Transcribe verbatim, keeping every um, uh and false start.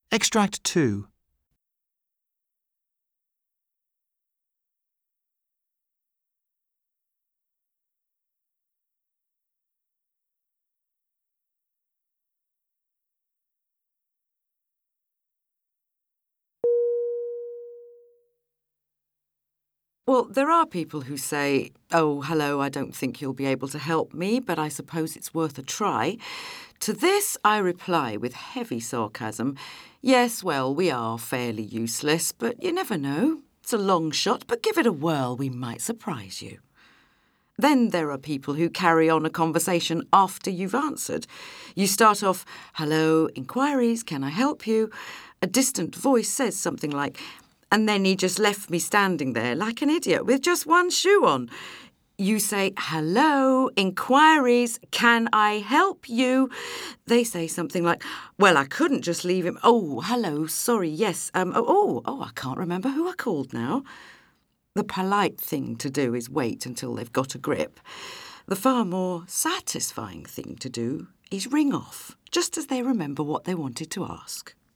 Extract two. Well, there are people who say, "Oh, hello, I don't think you'll be able to help me, but I suppose it's worth a try." To this, I reply with heavy sarcasm, "Yes, well, we are fairly useless, but you never know. It's a long shot, but give it a whirl, we might surprise you." Then there are people who carry on a conversation after you've answered. You start off, "Hello, inquiries, can I help you?" A distant voice says something like, "And then he just left me standing there like an idiot with just one shoe on." You say, "Hello, inquiries, can I help you?" They say something like, "Well, I couldn't just leave him. Oh, hello, sorry, yes. Um, oh, oh, oh, I can't remember who I called now." The polite thing to do is wait until they've got a grip. The far more satisfying thing to do is ring off, just as they remember what they wanted to ask.